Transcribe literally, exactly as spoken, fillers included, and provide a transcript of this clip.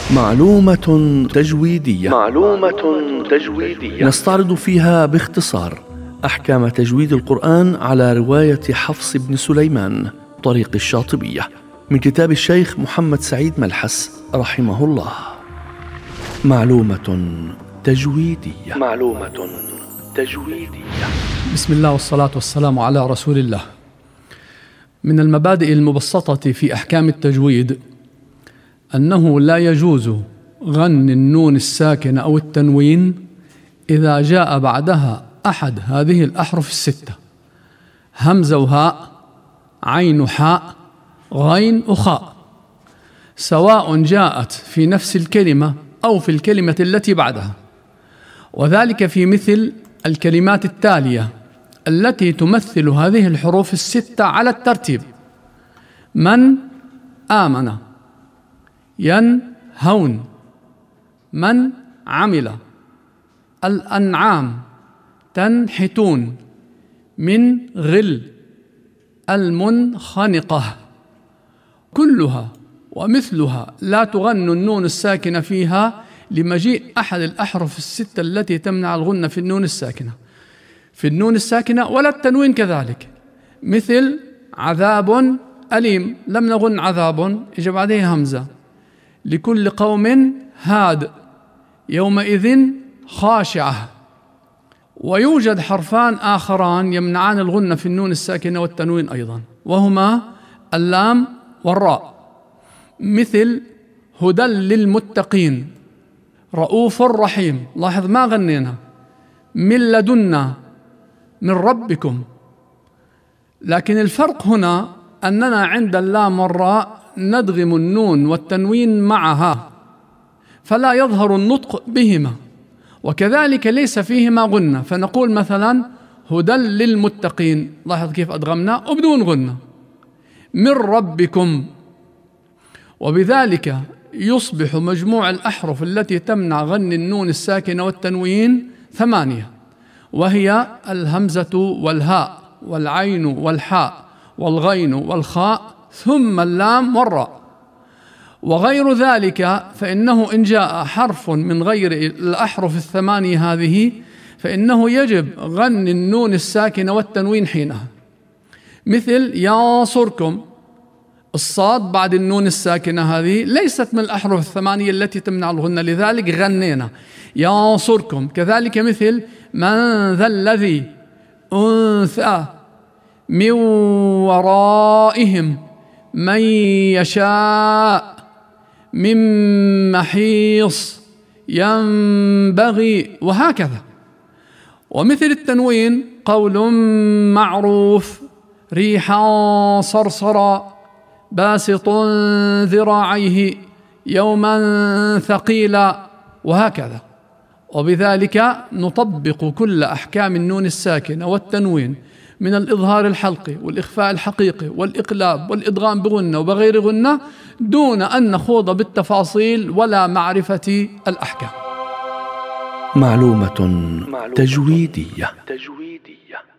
معلومة تجويدية. معلومة تجويدية نستعرض فيها باختصار أحكام تجويد القرآن على رواية حفص بن سليمان طريق الشاطبية من كتاب الشيخ محمد سعيد ملحس رحمه الله. معلومة تجويدية. معلومة تجويدية. بسم الله والصلاة والسلام على رسول الله. من المبادئ المبسطة في أحكام التجويد أنه لا يجوز غن النون الساكنة أو التنوين إذا جاء بعدها أحد هذه الأحرف الستة: همزة وهاء، عين وحاء، غين وخاء، سواء جاءت في نفس الكلمة أو في الكلمة التي بعدها، وذلك في مثل الكلمات التالية التي تمثل هذه الحروف الستة على الترتيب: من آمن، ينهون، من عمل، الأنعام، تنحتون، من غل، المنخنقة. كلها ومثلها لا تغن النون الساكنة فيها لمجيء أحد الأحرف الستة التي تمنع الغنة في النون الساكنة في النون الساكنة ولا التنوين كذلك، مثل عذاب أليم، لم نغن عذاب، إجا بعدها همزة. لكل قوم هاد، يومئذ خاشعة. ويوجد حرفان آخران يمنعان الغنة في النون الساكنة والتنوين أيضا، وهما اللام والراء، مثل هدى للمتقين، رؤوف رحيم، لاحظ ما غنينا، من لدنا، من ربكم. لكن الفرق هنا أننا عند اللام والراء ندغم النون والتنوين معها فلا يظهر النطق بهما، وكذلك ليس فيهما غنة، فنقول مثلا هدى للمتقين، لاحظ كيف أدغمنا وبدون غنة، من ربكم. وبذلك يصبح مجموع الأحرف التي تمنع غن النون الساكنة والتنوين ثمانية، وهي الهمزة والهاء والعين والحاء والغين والخاء ثم اللام والراء. وغير ذلك فإنه إن جاء حرف من غير الأحرف الثمانية هذه فإنه يجب غن النون الساكنة والتنوين حينها، مثل ينصركم، الصاد بعد النون الساكنة هذه ليست من الأحرف الثمانية التي تمنع الغنة، لذلك غنينا ينصركم. كذلك مثل من ذا الذي، أنثى، من ورائهم، من يشاء، من محيص، ينبغي، وهكذا. ومثل التنوين قول معروف، ريحا صرصرا، باسط ذراعيه، يوما ثقيلا، وهكذا. وبذلك نطبق كل أحكام النون الساكنة والتنوين من الإظهار الحلقي والإخفاء الحقيقي والإقلاب والإدغام بغنة وبغير غنة دون أن نخوض بالتفاصيل ولا معرفة الأحكام. معلومة تجويدية. تجويدية.